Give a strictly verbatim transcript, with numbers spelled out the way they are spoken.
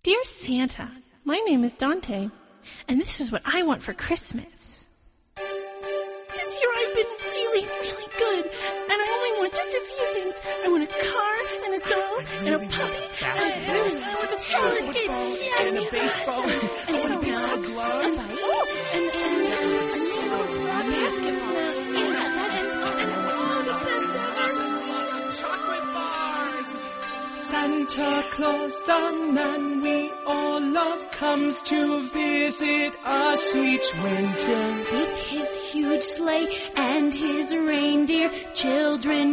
Dear Santa, my name is Dante, and this is what I want for Christmas. This year I've been really, really good, and I only want just a few things. I want a car, and a doll, really and a puppy, and a, really, I want some roller skates, yeah, and a baseball, and, and a baseball glove, and, oh, and, and, and, and a basketball, yeah, that, and, and, oh, the best ever. Chocolate bars! Santa Claus, the man we all love, comes to visit us each winter. With his huge sleigh and his reindeer, children